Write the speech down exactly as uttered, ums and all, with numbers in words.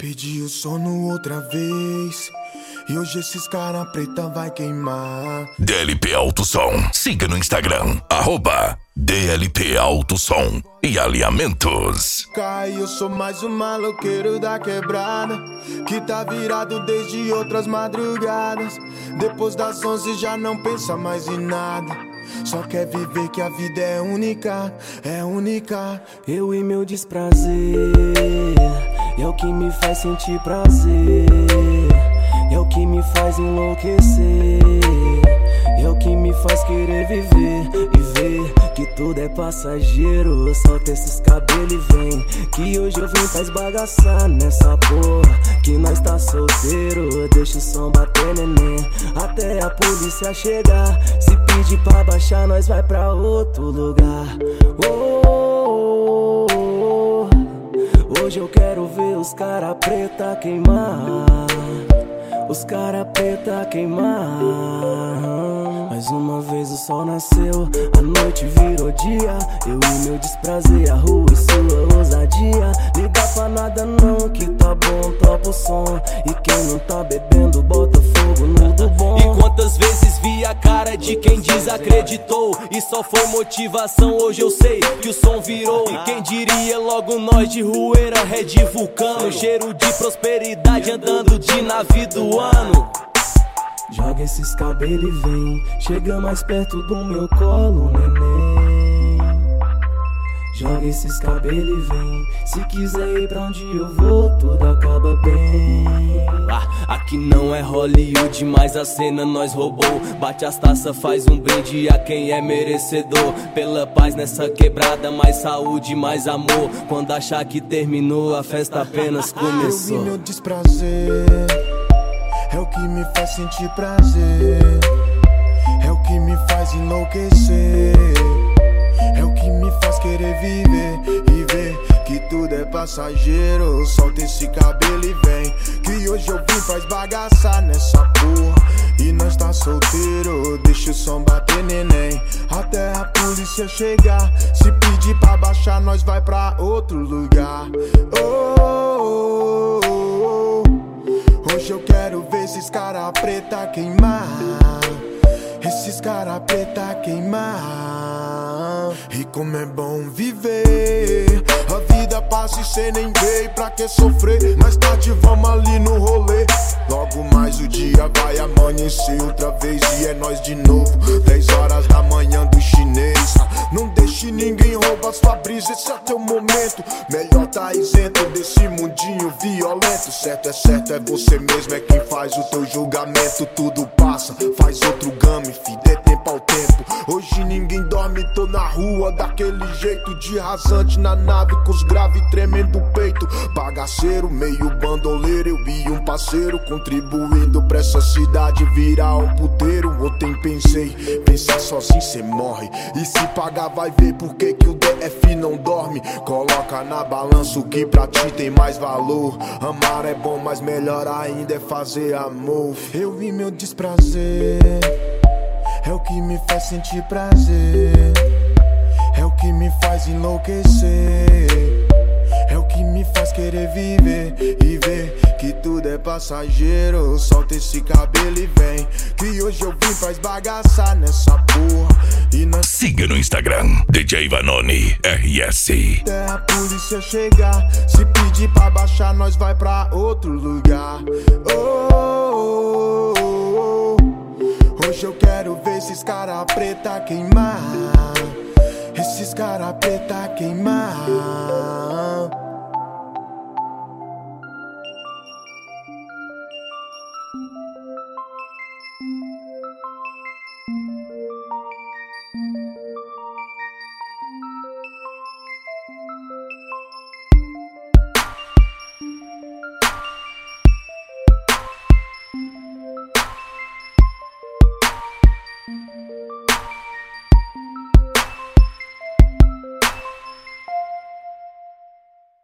Pedi o sono outra vez e hoje esses cara preta vai queimar. D L P Alto Som. Siga no Instagram, arroba D L P Alto Som e Alinhamentos. Cai, eu sou mais um maloqueiro da quebrada que tá virado desde outras madrugadas. Depois das onze já não pensa mais em nada, só quer viver que a vida é única, é única. Eu e meu desprazer é o que me faz sentir prazer, é o que me faz enlouquecer, é o que me faz querer viver e ver que tudo é passageiro. Solta esses cabelos e vem, que hoje eu vim pra esbagaçar nessa porra, que nós tá solteiro. Deixa o som bater, neném, até a polícia chegar. Se pedir pra baixar, nós vai pra outro lugar. Oh, oh, oh, oh. Hoje eu quero ver os cara preta queimar, os cara preta queimar. Mais uma vez o sol nasceu, a noite virou dia. Eu e meu desprazer, a rua e sua ousadia. Liga pra nada não, que tá bom, topa o som. E quem não tá bebendo, bota fogo no do bom. E quantas vezes vi a cara de quem desacreditou e só foi motivação, hoje eu sei que o som virou. E quem diria logo nós de Rueira, Red Vulcano, cheiro de prosperidade andando de navio do ano. Joga esses cabelos e vem, chega mais perto do meu colo, neném. Joga esses cabelos e vem, se quiser ir pra onde eu vou, tudo acaba bem. Ah, aqui não é Hollywood, mas a cena nós roubou. Bate as taças, faz um brinde a quem é merecedor. Pela paz nessa quebrada, mais saúde, mais amor. Quando achar que terminou, a festa apenas começou. Eu vi meu desprazer, é o que me faz sentir prazer, é o que me faz enlouquecer, é o que me faz querer viver e ver que tudo é passageiro. Solta esse cabelo e vem, que hoje eu vim pra esbagaçar nessa porra, e nós tá solteiro. Deixa o som bater, neném, até a polícia chegar. Se pedir pra baixar, nós vai pra outro lugar. Oh, oh, oh, oh. Hoje eu quero ver esses cara preta queimar, esses cara preta queimar. E como é bom viver, a vida passa e cê nem vê. Pra que sofrer? Mais tarde vamos ali no rolê. Logo mais o dia vai amanhecer outra vez e é nós de novo. Dez horas da manhã do chinês. Não deixe ninguém roubar sua brisa, esse é teu momento. Melhor tá isento desse mundinho violento. Certo é certo, é você mesmo, é quem faz o teu julgamento. Tudo passa, faz outro game, fi, dê tempo ao tempo. Hoje ninguém dorme, tô na rua daquele jeito, de rasante na nave com os graves tremendo o peito. Bagaceiro, meio bandoleiro, eu e um parceiro, contribuindo pra essa cidade virar um puteiro. Ontem pensei, pensar sozinho cê morre, e se pagar vai ver por que que o D F não dorme. Coloca na balança o que pra ti tem mais valor. Amar é bom, mas melhor ainda é fazer amor. Eu vi meu desprazer, é o que me faz sentir prazer, é o que me faz enlouquecer, é o que me faz querer viver e ver que tudo é passageiro. Solta esse cabelo e vem, que hoje eu vim pra esbagaçar nessa porra, e nós... Siga no Instagram, D J Vanoni R S. Até a polícia chegar, se pedir pra baixar, nós vai pra outro lugar. Oh, oh, oh, oh. Hoje eu quero ver esses cara preta queimar, esses cara preta queimar.